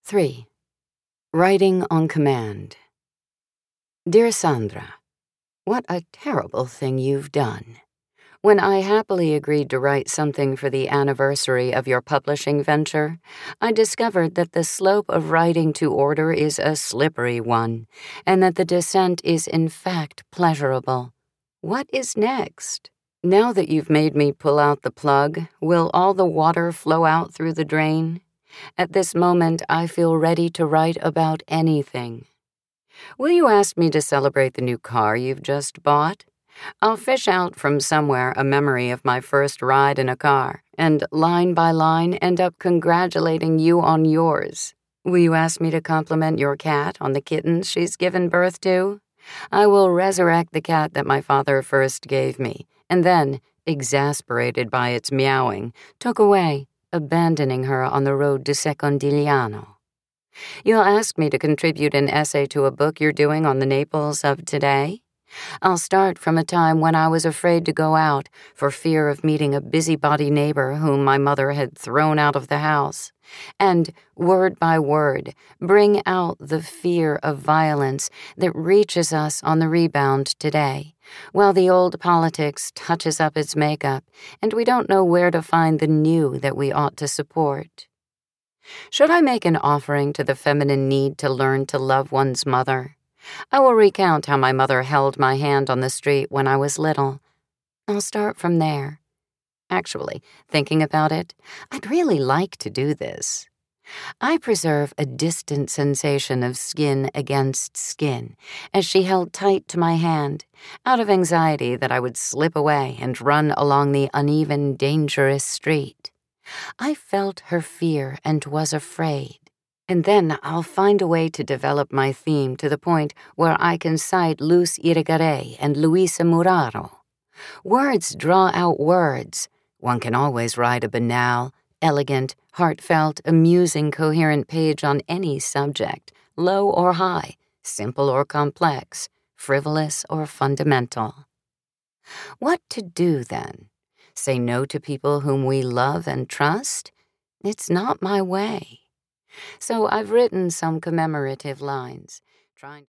3. Writing on command. Dear Sandra, what a terrible thing you've done. When I happily agreed to write something for the anniversary of your publishing venture, I discovered that the slope of writing to order is a slippery one, and that the descent is in fact pleasurable. What is next? Now that you've made me pull out the plug, will all the water flow out through the drain? At this moment, I feel ready to write about anything. Will you ask me to celebrate the new car you've just bought? I'll fish out from somewhere a memory of my first ride in a car, and line by line end up congratulating you on yours. Will you ask me to compliment your cat on the kittens she's given birth to? I will resurrect the cat that my father first gave me, and then, exasperated by its meowing, took away, abandoning her on the road to Secondigliano. You'll ask me to contribute an essay to a book you're doing on the Naples of today? I'll start from a time when I was afraid to go out for fear of meeting a busybody neighbor whom my mother had thrown out of the house, and, word by word, bring out the fear of violence that reaches us on the rebound today, while the old politics touches up its makeup and we don't know where to find the new that we ought to support. Should I make an offering to the feminine need to learn to love one's mother? I will recount how my mother held my hand on the street when I was little. I'll start from there. Actually, thinking about it, I'd really like to do this. I preserve a distant sensation of skin against skin as she held tight to my hand, out of anxiety that I would slip away and run along the uneven, dangerous street. I felt her fear and was afraid. And then I'll find a way to develop my theme to the point where I can cite Luz Irigaray and Luisa Muraro. Words draw out words. One can always write a banal, elegant, heartfelt, amusing, coherent page on any subject, low or high, simple or complex, frivolous or fundamental. What to do, then? Say no to people whom we love and trust? It's not my way. So I've written some commemorative lines, trying